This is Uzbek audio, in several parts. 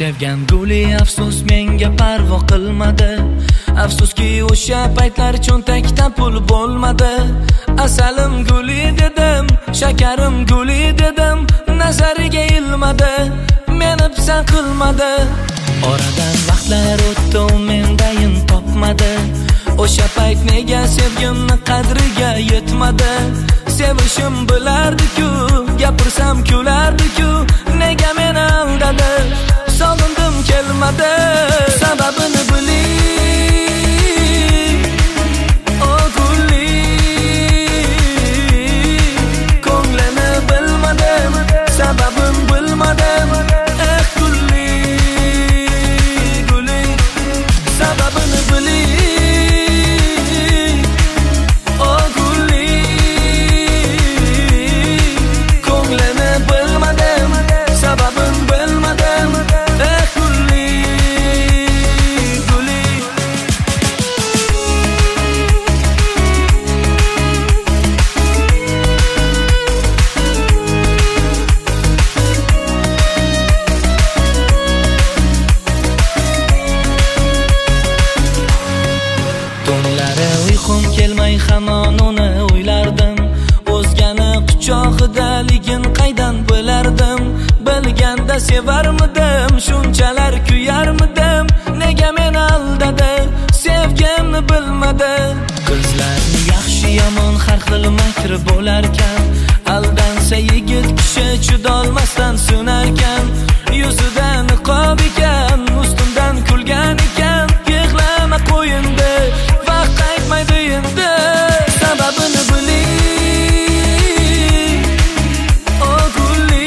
Sevgan guli afsus menga parvo qilmadi. Afsuski o'sha paytlar cho'ntakda pul bo'lmadi. Asalim guli dedim, shakarim guli dedim, nazariga ilmadi, meni pisand qilmadi. Oradan vaqtlar o'tdi, u mendayin topmadi. O'sha payt nega sevgimni qadriga yetmadi? Sevishim bilardi-ku, gapirsam kulardi-ku, nega meni aldadi? Sog'indim kelmadi, sababini biling. O guli, ko'nglini bilmadim, sababin bilmadim. Eh guli, guli, sababini biling. O guli, ko'nglini bilmadim, sababin bilmadim. Eh guli, guli. Tunlari uyqum kelmay hamon uni o'ylardim. O'zgani quchog'idaligin qaydan bilardim? Bilganda sevarmidim, shunchalar kuyarmidim. Nega meni aldadi, sevgimni bilmadi? Qizlarni yaxshi yomon har xil makri bo'larkan. Aldansa yigit kishi chidolmasdan sunarkan. Yuzida niqob ekan, ustimdan kulgan ekan. Yig'lama qo'yindi, vaqt qaytmaydi endi, sababini biling. O guli,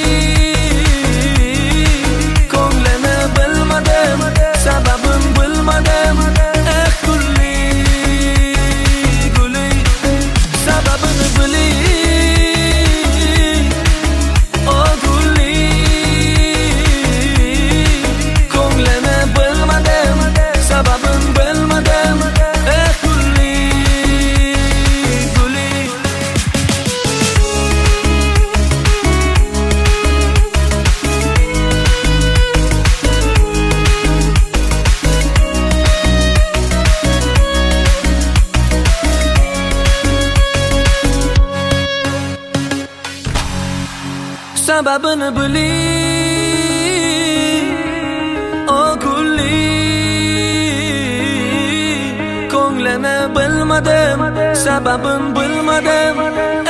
ko'nglini bilmadim, sababin bilmadim. Eh guli, guli, sababini biling. O guli, ko'nglini bilmadim, sababin bilmadim. Eh guli, guli. Sababini biling. O guli, ko'nglini bilmadim, sababin bilmadim.